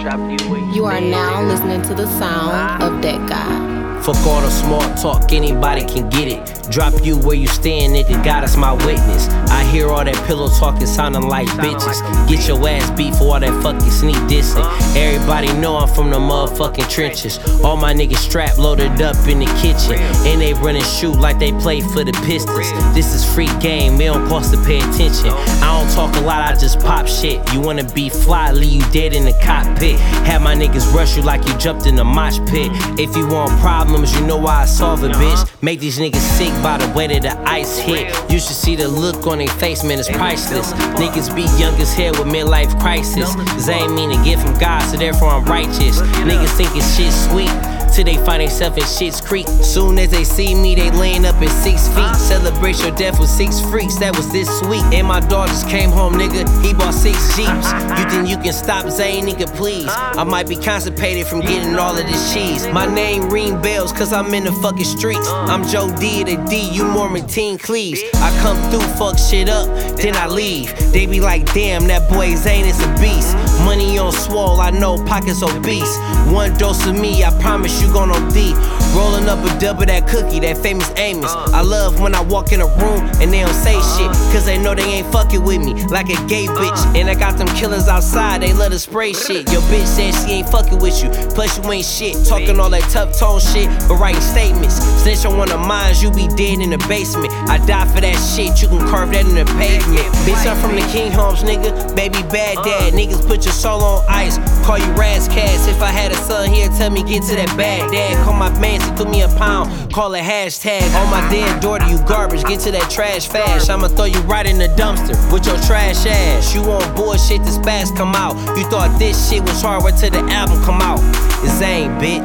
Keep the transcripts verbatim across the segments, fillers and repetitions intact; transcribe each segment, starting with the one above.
You are now listening to the sound of that guy. Fuck all the smart talk, anybody can get it. Drop you where you stand, nigga, God is my witness. I hear all that pillow talking sounding like bitches. Get your ass beat for all that fucking sneak dissing. Everybody know I'm from the motherfucking trenches. All my niggas strapped, loaded up in the kitchen. And they running shoot like they play for the Pistons. This is free game, it don't cost to pay attention. I don't talk a lot, I just pop shit. You wanna be fly, leave you dead in the cockpit. Have my niggas rush you like you jumped in a mosh pit. If you want problems, you know why I solve it, bitch. Make these niggas sick by the way that the ice hit. You should see the look on their face, man, it's priceless. Niggas be young as hell with midlife crisis. Cause I ain't mean to get from God, so therefore I'm righteous. Niggas think it's shit sweet till they find themselves in shit's creek. Soon as they see me, they laying up in six feet. Celebrate your death with six freaks, that was this sweet. And my daughters came home, nigga, he bought six Jeeps. You think you can stop Zane, nigga, please? I might be constipated from getting all of this cheese. My name ring bells cause I'm in the fucking streets. I'm Joe D to D, you Mormon Teen Cleaves. I come through, fuck shit up, then I leave. They be like, damn, that boy Zane is a beast. Money on swole, I know pockets obese. One dose of me, I promise you gon' O D. Rolling up a dub of that cookie, that famous Amos. I love when I walk in a room and they don't say shit, cause they know they ain't fucking with me like a gay bitch. And I got them killers outside, they love to spray shit. Your bitch said she ain't fucking with you, plus you ain't shit. Talking all that tough tone shit, but writing statements. Snitch on one of mine, you be dead in the basement. I die for that shit, you can carve that in the pavement. Bitch, I'm from the King Homes, nigga, baby bad dad. Niggas put your soul on ice, call you Razcast. If I had a son, he'd tell me get to that bag dad. Call my man, he threw me a pound, call it hashtag. On my dead daughter, you garbage, get to that trash fast. I'ma throw you right in the dumpster with your trash ass. You on bullshit, this fast come out. You thought this shit was hard, wait till the album come out. It's Zane, bitch.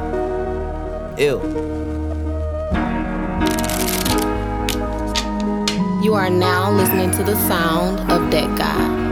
Ew. You are now listening to the sound of that guy.